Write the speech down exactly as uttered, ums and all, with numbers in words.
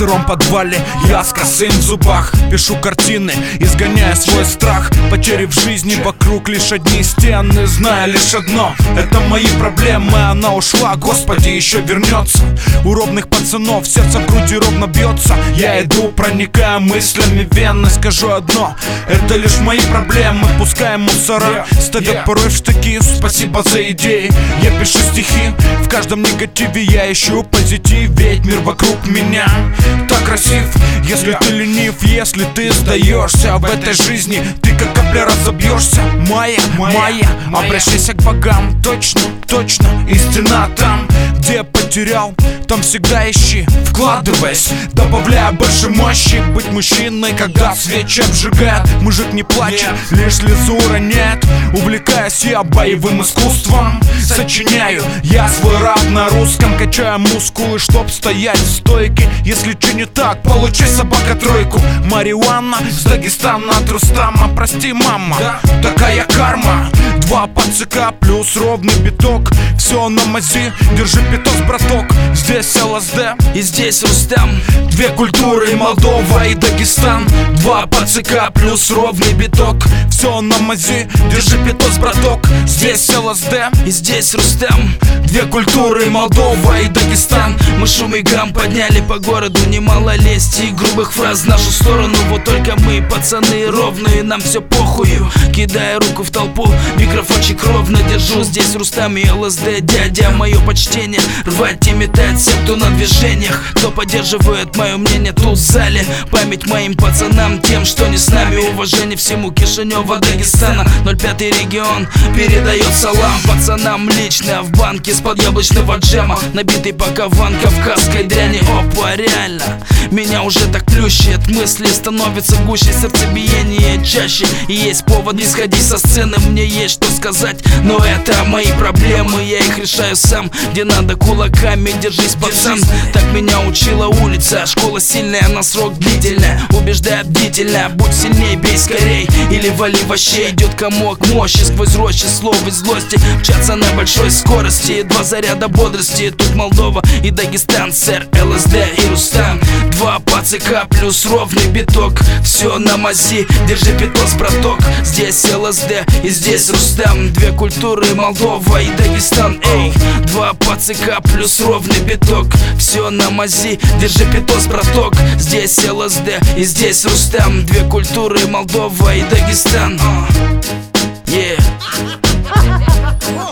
сыром подвале я с косым в зубах пишу картины, изгоняя свой страх. Потери в жизни, вокруг лишь одни стены, зная лишь одно: это мои проблемы. Она ушла, Господи, еще вернется. У ровных пацанов сердце в груди ровно бьется. Я иду, проникая мыслями в вены. Скажу одно: это лишь мои проблемы. Пускаем мусора, ставят порой в штыки. Спасибо за идеи, я пишу стихи. В каждом негативе я ищу позитив. Ведь мир вокруг меня так красив. Если ты ленив, если ты сдаешься в этой жизни, ты как капля разобьешься. Майя, Майя, обращайся к богам. Точно, точно, истина там, где я потерял, там всегда ищи. Вкладываясь, добавляя больше мощи. Быть мужчиной, когда свечи обжигает. Мужик не плачет, лишь слезу роняет. Увлекаясь я боевым искусством, сочиняю я свой рэп на русском. Качаю мускулы, чтоб стоять в стойке. Если че не так, получай, собака, тройку. Марихуана с Дагестана, от Рустама. Прости, мама, такая карма. Два пацака плюс ровный биток. Все на мази, держи питос, браток. Здесь ЛСД и здесь Рустам. Две культуры, Молдова и Дагестан. Два пацака плюс ровный биток. Все на мази, держи питос, браток. Здесь ЛСД и здесь Рустам. Две культуры, Молдова и Дагестан. Мы шум и гам подняли по городу. Немало лести и грубых фраз в нашу сторону. Вот только мы, пацаны, ровные, нам все похую. Кидая руку в толпу, микрофончик ровно держу. Здесь Рустам и ЛСД, дядя, мое почтение. Рвать и метать всем, кто на движениях, кто поддерживает мое мнение тут в зале. Память моим пацанам, тем, что не с нами. Уважение всему Кишинева, Дагестана. ноль пятый регион передает салам пацанам лично. В банке с-под яблочного джема, набитый пакован кавказской дряни. Опа, реально, меня уже так плющит. Мысли становятся гуще, сердцебиение чаще. И есть повод не сходить со сцены. Мне есть что сказать, но это мои проблемы. Я их решаю сам, где надо кулаками. Держись, пацан, так меня учила улица. Школа сильная, на срок длительная. Убеждая бдительно, будь сильней, бей скорей. Или вали вообще, идет комок мощи. Сквозь рощи слов и злости мчатся на большой скорости. Два заряда бодрости, тут Молдова и Дагестан. Сэр, ЛСД и Рустам. Два пацака плюс ровный биток. Все на мази, держи питос, браток. Здесь ЛСД и здесь Рустам. Две культуры, Молдова и Дагестан. Эй, два пацака плюс ровный биток. Все на мази, держи питос, браток. Здесь ЛСД и здесь Рустам. Две культуры, Молдова и Дагестан. uh. Yeah.